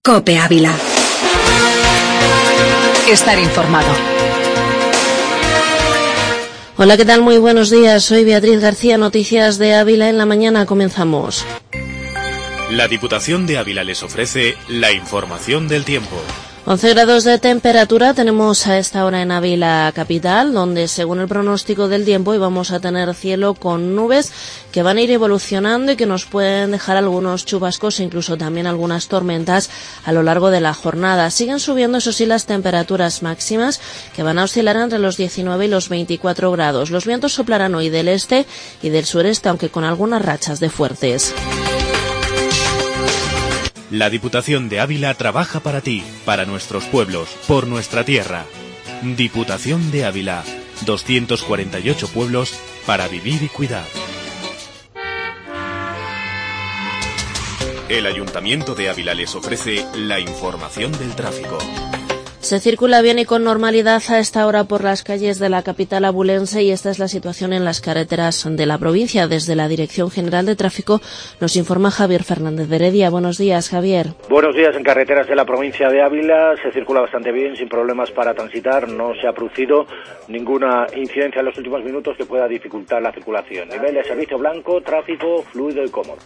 COPE Ávila. Estar informado. Hola, ¿qué tal? Muy buenos días. Soy Beatriz García, Noticias de Ávila en la mañana. Comenzamos. La Diputación de Ávila les ofrece la información del tiempo. 11 grados de temperatura tenemos a esta hora en Ávila capital, donde según el pronóstico del tiempo hoy vamos a tener cielo con nubes que van a ir evolucionando y que nos pueden dejar algunos chubascos e incluso también algunas tormentas a lo largo de la jornada. Siguen subiendo, eso sí, las temperaturas máximas, que van a oscilar entre los 19 y los 24 grados. Los vientos soplarán hoy del este y del sureste, aunque con algunas rachas de fuertes. La Diputación de Ávila trabaja para ti, para nuestros pueblos, por nuestra tierra. Diputación de Ávila, 248 pueblos para vivir y cuidar. El Ayuntamiento de Ávila les ofrece la información del tráfico. Se circula bien y con normalidad a esta hora por las calles de la capital abulense y esta es la situación en las carreteras de la provincia. Desde la Dirección General de Tráfico nos informa Javier Fernández de Heredia. Buenos días, Javier. Buenos días. En carreteras de la provincia de Ávila se circula bastante bien, sin problemas para transitar. No se ha producido ninguna incidencia en los últimos minutos que pueda dificultar la circulación. Nivel de servicio blanco, tráfico fluido y cómodo.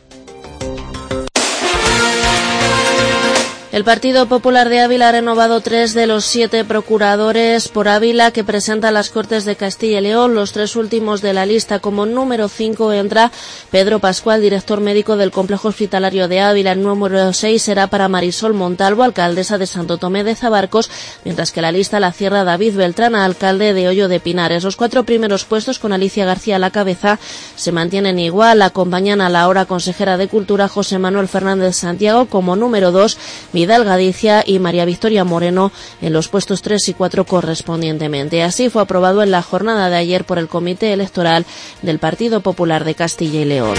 El Partido Popular de Ávila ha renovado 3 de los 7 procuradores por Ávila que presenta las Cortes de Castilla y León. Los 3 últimos de la lista. Como número 5 entra Pedro Pascual, director médico del Complejo Hospitalario de Ávila. El número 6 será para Marisol Montalvo, alcaldesa de Santo Tomé de Zabarcos, mientras que la lista la cierra David Beltrán, alcalde de Hoyo de Pinares. Los 4 primeros puestos, con Alicia García a la cabeza, se mantienen igual. Acompañan a la ahora consejera de Cultura, José Manuel Fernández Santiago, como número 2, Vidal Gadicia y María Victoria Moreno en los puestos 3 y 4 correspondientemente. Así fue aprobado en la jornada de ayer por el Comité Electoral del Partido Popular de Castilla y León.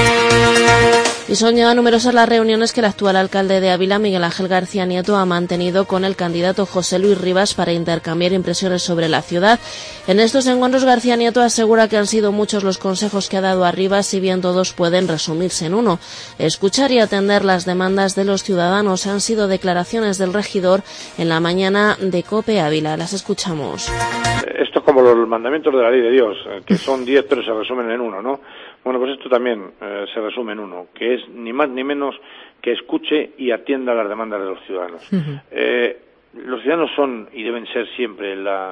Y son ya numerosas las reuniones que el actual alcalde de Ávila, Miguel Ángel García Nieto, ha mantenido con el candidato José Luis Rivas para intercambiar impresiones sobre la ciudad. En estos encuentros, García Nieto asegura que han sido muchos los consejos que ha dado a Rivas, si bien todos pueden resumirse en uno: escuchar y atender las demandas de los ciudadanos. Han sido declaraciones del regidor en la mañana de COPE Ávila. Las escuchamos. Esto es como los mandamientos de la ley de Dios, que son 10 pero se resumen en uno, ¿no? Bueno, pues esto también se resume en uno, que es ni más ni menos que escuche y atienda las demandas de los ciudadanos. Los ciudadanos son y deben ser siempre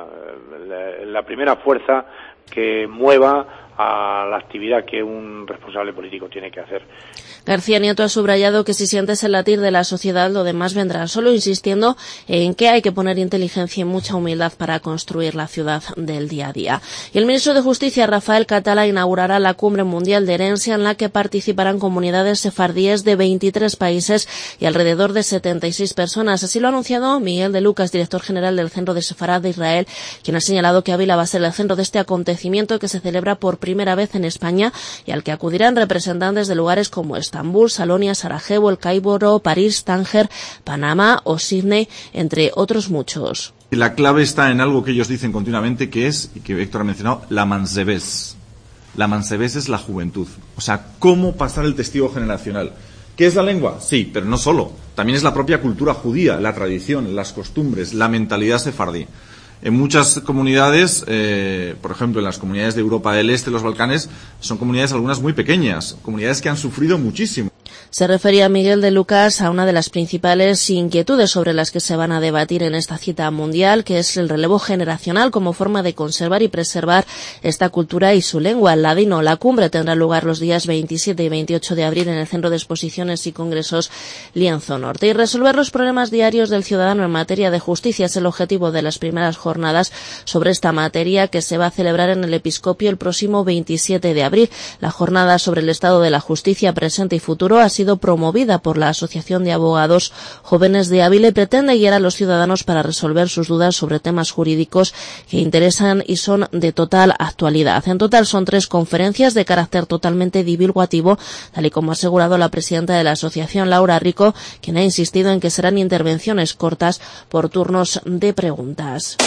la primera fuerza que mueva a la actividad que un responsable político tiene que hacer. García Nieto ha subrayado que si sientes el latir de la sociedad, lo demás vendrá solo, insistiendo en que hay que poner inteligencia y mucha humildad para construir la ciudad del día a día. Y el ministro de Justicia, Rafael Catala, inaugurará la Cumbre Mundial de Herencia, en la que participarán comunidades sefardíes de 23 países y alrededor de 76 personas. Así lo ha anunciado Miguel de Lucas, director general del Centro de Sefarad de Israel, quien ha señalado que Ávila va a ser el centro de este acontecimiento que se celebra por primera vez en España y al que acudirán representantes de lugares como Estambul, Salonia, Sarajevo, El Cairo, París, Tánger, Panamá o Sídney, entre otros muchos. La clave está en algo que ellos dicen continuamente, que es, y que Héctor ha mencionado, la mansebés. La mansebés es la juventud. O sea, cómo pasar el testigo generacional. ¿Qué es la lengua? Sí, pero no solo. También es la propia cultura judía, la tradición, las costumbres, la mentalidad sefardí. En muchas comunidades, por ejemplo, en las comunidades de Europa del Este, los Balcanes, son comunidades algunas muy pequeñas, comunidades que han sufrido muchísimo. Se refería Miguel de Lucas a una de las principales inquietudes sobre las que se van a debatir en esta cita mundial, que es el relevo generacional como forma de conservar y preservar esta cultura y su lengua. El ladino. La cumbre tendrá lugar los días 27 y 28 de abril en el Centro de Exposiciones y Congresos Lienzo Norte. Y resolver los problemas diarios del ciudadano en materia de justicia es el objetivo de las primeras jornadas sobre esta materia, que se va a celebrar en el Episcopio el próximo 27 de abril. La jornada sobre el estado de la justicia presente y futuro ha sido promovida por la Asociación de Abogados Jóvenes de Ávila y pretende guiar a los ciudadanos para resolver sus dudas sobre temas jurídicos que interesan y son de total actualidad. En total son 3 conferencias de carácter totalmente divulgativo, tal y como ha asegurado la presidenta de la asociación, Laura Rico, quien ha insistido en que serán intervenciones cortas por turnos de preguntas.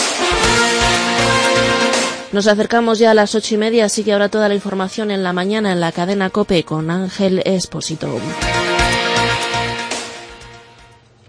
Nos acercamos ya a las 8:30, así que ahora toda la información en la mañana en la cadena COPE con Ángel Expósito.